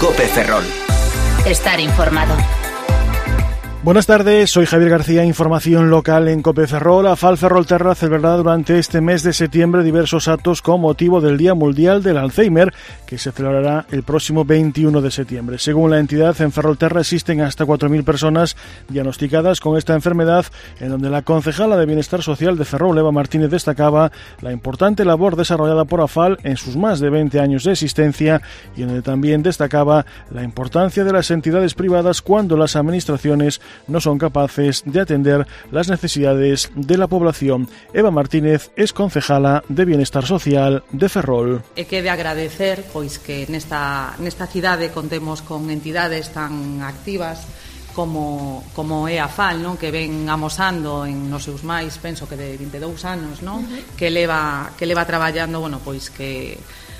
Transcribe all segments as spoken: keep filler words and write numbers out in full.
COPE Ferrol. Estar informado. Buenas tardes, soy Javier García, información local en COPE Ferrol. AFAL Ferrolterra celebrará durante este mes de septiembre diversos actos con motivo del Día Mundial del Alzheimer, que se celebrará el próximo veintiuno de septiembre. Según la entidad, en Ferrolterra existen hasta cuatro mil personas diagnosticadas con esta enfermedad, en donde la concejala de Bienestar Social de Ferrol, Eva Martínez, destacaba la importante labor desarrollada por AFAL en sus más de veinte años de existencia, y en donde también destacaba la importancia de las entidades privadas cuando las administraciones no son capaces de atender las necesidades de la población. Eva Martínez es concejala de Bienestar Social de Ferrol. E que de agradecer pois que nesta, nesta cidade contemos con entidades tan activas como, como é AFAL, non? Que ven amosando en nos seus máis, penso que de vinte e dous anos, non? Uh-huh. que leva que leva traballando, bueno, pois que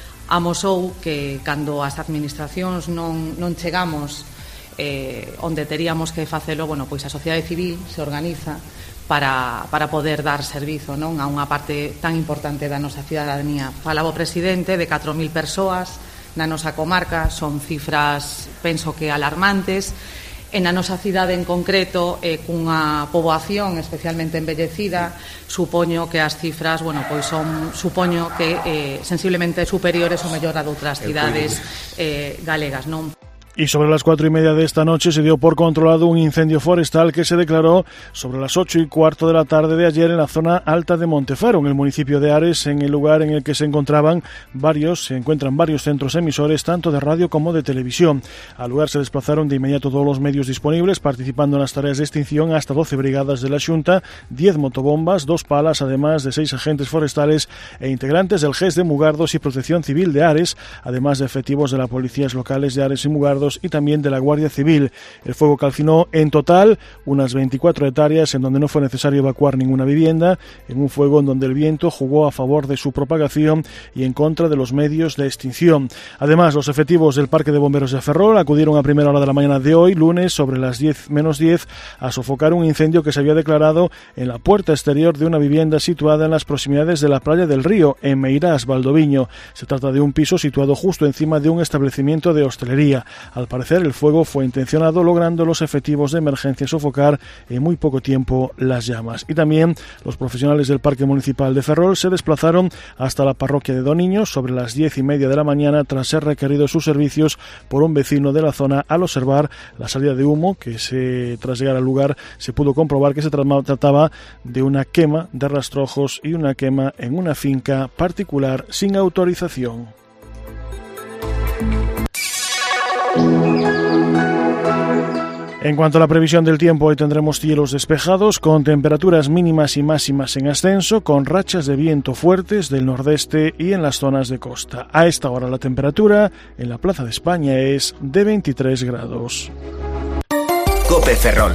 amosou que cando as administracións non, non chegamos Eh, onde teríamos que facelo, bueno, pois a sociedade civil se organiza para, para poder dar servizo, non, a unha parte tan importante da nosa cidadanía. Falaba o presidente de catro mil persoas na nosa comarca, son cifras, penso que alarmantes. En a nosa cidade en concreto, eh, cunha poboación especialmente envellecida, supoño que as cifras, bueno, pois son, supoño que eh, sensiblemente superiores ou mellor a de outras cidades eh, galegas, non? Y sobre las cuatro y media de esta noche se dio por controlado un incendio forestal que se declaró sobre las ocho y cuarto de la tarde de ayer en la zona alta de Montefaro, en el municipio de Ares, en el lugar en el que se encontraban varios, se encuentran varios centros emisores, tanto de radio como de televisión. Al lugar se desplazaron de inmediato todos los medios disponibles, participando en las tareas de extinción hasta doce brigadas de la Xunta, diez motobombas, dos palas, además de seis agentes forestales e integrantes del G E S de Mugardos y Protección Civil de Ares, además de efectivos de las policías locales de Ares y Mugardos y también de la Guardia Civil. El fuego calcinó en total unas veinticuatro hectáreas en donde no fue necesario evacuar ninguna vivienda, en un fuego en donde el viento jugó a favor de su propagación y en contra de los medios de extinción. Además, los efectivos del Parque de Bomberos de Ferrol acudieron a primera hora de la mañana de hoy, lunes, sobre las diez menos diez, a sofocar un incendio que se había declarado en la puerta exterior de una vivienda situada en las proximidades de la Playa del Río, en Meirás, Valdoviño. Se trata de un piso situado justo encima de un establecimiento de hostelería. Al parecer, el fuego fue intencionado, logrando los efectivos de emergencia sofocar en muy poco tiempo las llamas. Y también los profesionales del Parque Municipal de Ferrol se desplazaron hasta la parroquia de Doniños sobre las diez y media de la mañana tras ser requeridos sus servicios por un vecino de la zona. Al observar la salida de humo, que se, tras llegar al lugar se pudo comprobar que se trataba de una quema de rastrojos y una quema en una finca particular sin autorización. En cuanto a la previsión del tiempo, hoy tendremos cielos despejados con temperaturas mínimas y máximas en ascenso, con rachas de viento fuertes del nordeste y en las zonas de costa. A esta hora la temperatura en la Plaza de España es de veintitrés grados. COPE Ferrol.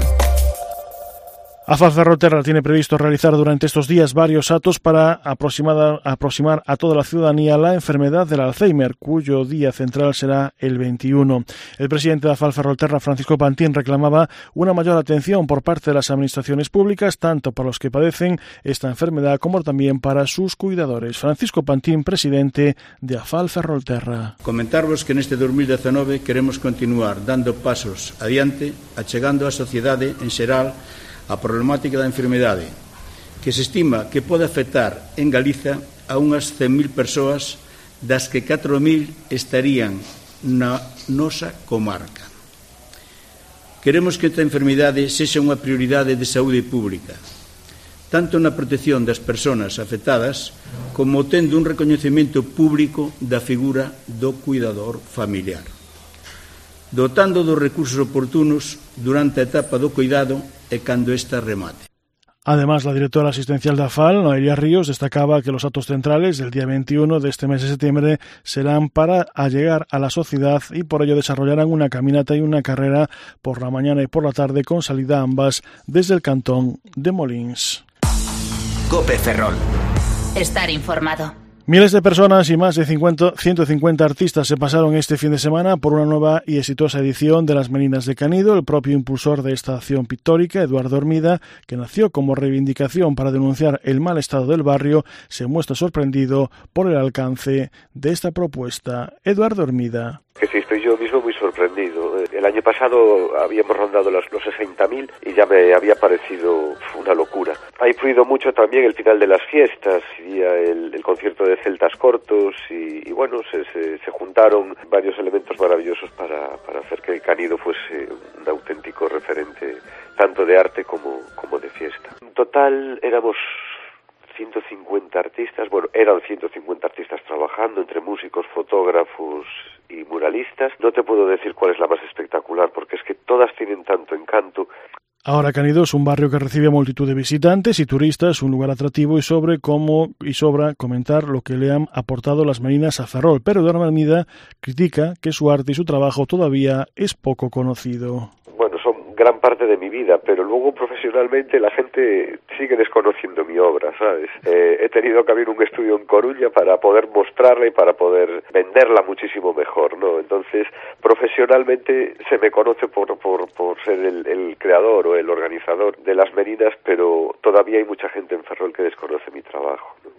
AFAL Ferrolterra tiene previsto realizar durante estos días varios actos para aproximar, aproximar a toda la ciudadanía la enfermedad del Alzheimer, cuyo día central será el veintiuno. El presidente de AFAL Ferrolterra, Francisco Pantín, reclamaba una mayor atención por parte de las administraciones públicas, tanto para los que padecen esta enfermedad como también para sus cuidadores. Francisco Pantín, presidente de AFAL Ferrolterra. Comentarvos que neste dos mil diecinueve queremos continuar dando pasos adiante, achegando á sociedade en xeral a problemática da enfermedade, que se estima que pode afectar en Galiza a unhas cen mil persoas, das que catro mil estarían na nosa comarca. Queremos que esta enfermedade sexa unha prioridade de saúde pública, tanto na protección das persoas afectadas como tendo un recoñecemento público da figura do cuidador familiar, dotando dos recursos oportunos durante a etapa do cuidado e cando esta remate. Además, la directora asistencial de AFAL, Noelia Ríos, destacaba que los actos centrales del día veintiuno de este mes de septiembre serán para allegar a la sociedad y por ello desarrollarán una caminata y una carrera por la mañana y por la tarde con salida ambas desde el cantón de Molins. COPE Ferrol. Estar informado. Miles de personas y más de ciento cincuenta artistas se pasaron este fin de semana por una nueva y exitosa edición de las Meninas de Canido. El propio impulsor de esta acción pictórica, Eduardo Hermida, que nació como reivindicación para denunciar el mal estado del barrio, se muestra sorprendido por el alcance de esta propuesta. Eduardo Hermida. Que sí, estoy yo mismo muy sorprendido. El año pasado habíamos rondado los, los sesenta mil y ya me había parecido una locura. Ha influido mucho también el final de las fiestas y el, el concierto de Celtas Cortos y, y bueno, se, se, se juntaron varios elementos maravillosos para, para hacer que el Canido fuese un auténtico referente tanto de arte como, como de fiesta. En total éramos ciento cincuenta artistas, bueno, eran ciento cincuenta artistas trabajando entre músicos, fotógrafos y muralistas. No te puedo decir cuál es la más espectacular porque es que todas tienen tanto encanto. Ahora Canido es un barrio que recibe a multitud de visitantes y turistas, un lugar atractivo y sobre cómo y sobra comentar lo que le han aportado las merinas a Ferrol, pero Eduardo Almeida critica que su arte y su trabajo todavía es poco conocido. Bueno, son gran parte de mi vida, pero luego profesionalmente la gente sigue desconociendo mi obra, ¿sabes? Eh, he tenido que abrir un estudio en Coruña para poder mostrarla y para poder venderla muchísimo mejor, ¿no? Entonces, profesionalmente se me conoce por, por, por ser el, el creador o el organizador de las merinas, pero todavía hay mucha gente en Ferrol que desconoce mi trabajo, ¿no?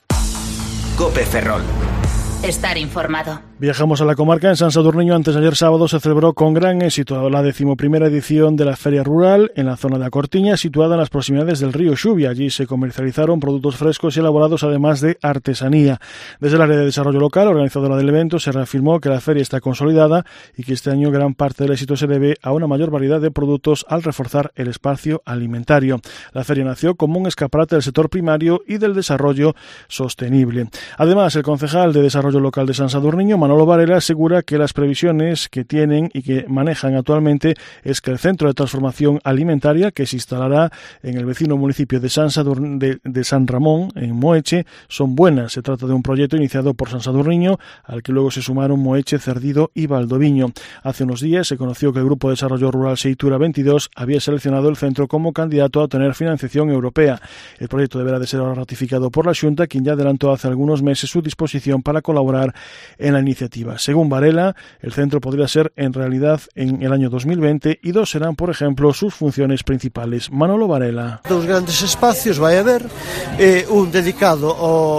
COPE Ferrol. Estar informado. Viajamos a la comarca. En San Sadurniño, antes de ayer sábado, se celebró con gran éxito la decimoprimera edición de la Feria Rural en la zona de A Cortiña, situada en las proximidades del río Xubia. Allí se comercializaron productos frescos y elaborados, además de artesanía. Desde el área de desarrollo local, organizadora del evento, se reafirmó que la feria está consolidada y que este año gran parte del éxito se debe a una mayor variedad de productos al reforzar el espacio alimentario. La feria nació como un escaparate del sector primario y del desarrollo sostenible. Además, el concejal de desarrollo local de San Sadurniño, Manolo Varela, asegura que las previsiones que tienen y que manejan actualmente es que el centro de transformación alimentaria que se instalará en el vecino municipio de San, Sadur- de, de San Ramón, en Moeche, son buenas. Se trata de un proyecto iniciado por San Sadurniño, al que luego se sumaron Moeche, Cerdido y Valdoviño. Hace unos días se conoció que el Grupo de Desarrollo Rural Seitura veintidós había seleccionado el centro como candidato a obtener financiación europea. El proyecto deberá de ser ahora ratificado por la Xunta, quien ya adelantó hace algunos meses su disposición para colaborar en la iniciativa. Según Varela, el centro podría ser en realidad en el año dos mil veinte y dos serán, por ejemplo, sus funciones principales. Manolo Varela. Dos grandes espacios vai haber, eh, un dedicado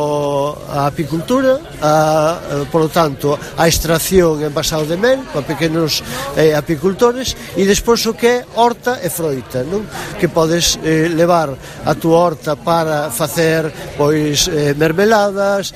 ao, a apicultura, a, a, por lo tanto, a extracción e envasado de mel, para pequenos eh, apicultores, e despois o que é horta e froita, non? Que podes eh, levar a túa horta para facer pois eh, mermeladas,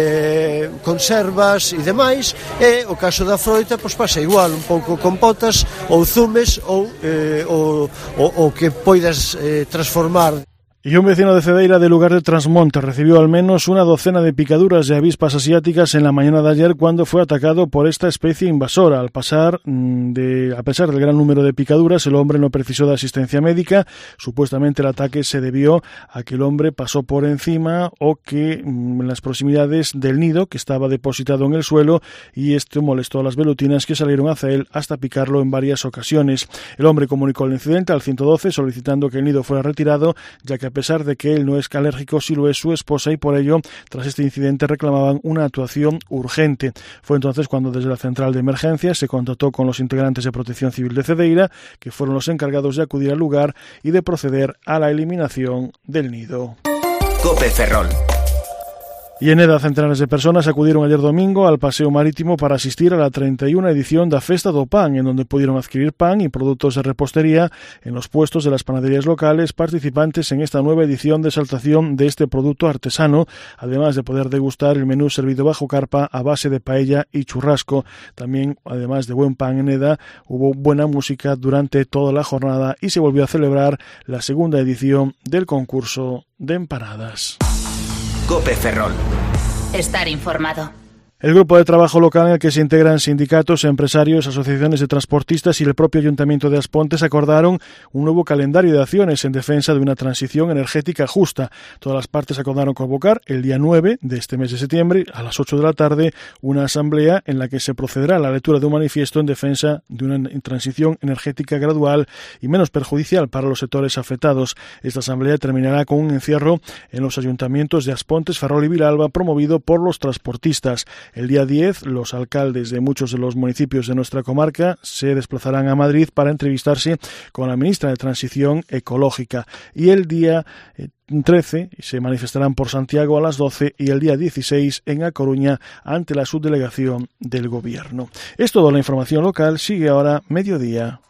eh, conservas e demais, e o caso da froita pois pasa igual, un pouco compotas ou zumes ou eh, o, o, o que poidas eh, transformar. Y un vecino de Cedeira, del lugar de Trasmonte, recibió al menos una docena de picaduras de avispas asiáticas en la mañana de ayer cuando fue atacado por esta especie invasora. Al pasar de, a pesar del gran número de picaduras, el hombre no precisó de asistencia médica. Supuestamente el ataque se debió a que el hombre pasó por encima o que en las proximidades del nido que estaba depositado en el suelo, y esto molestó a las velutinas que salieron hacia él hasta picarlo en varias ocasiones. El hombre comunicó el incidente al ciento doce solicitando que el nido fuera retirado, ya que a pesar de que él no es alérgico, sí lo es su esposa, y por ello, tras este incidente, reclamaban una actuación urgente. Fue entonces cuando desde la central de emergencias se contactó con los integrantes de Protección Civil de Cedeira, que fueron los encargados de acudir al lugar y de proceder a la eliminación del nido. COPE Ferrol. Y en Eda, centenares de personas acudieron ayer domingo al paseo marítimo para asistir a la treinta y una edición da Festa do Pan, en donde pudieron adquirir pan y productos de repostería en los puestos de las panaderías locales participantes en esta nueva edición de exaltación de este producto artesano, además de poder degustar el menú servido bajo carpa a base de paella y churrasco. También, además de buen pan en Eda, hubo buena música durante toda la jornada y se volvió a celebrar la segunda edición del concurso de empanadas. COPE Ferrol. Estar informado. El grupo de trabajo local en el que se integran sindicatos, empresarios, asociaciones de transportistas y el propio Ayuntamiento de Aspontes acordaron un nuevo calendario de acciones en defensa de una transición energética justa. Todas las partes acordaron convocar el día nueve de este mes de septiembre a las ocho de la tarde una asamblea en la que se procederá a la lectura de un manifiesto en defensa de una transición energética gradual y menos perjudicial para los sectores afectados. Esta asamblea terminará con un encierro en los ayuntamientos de Aspontes, Ferrol y Vilalba promovido por los transportistas. El día diez, los alcaldes de muchos de los municipios de nuestra comarca se desplazarán a Madrid para entrevistarse con la ministra de Transición Ecológica. Y el día trece se manifestarán por Santiago a las doce y el día dieciséis en A Coruña ante la subdelegación del Gobierno. Es toda la información local. Sigue ahora Mediodía.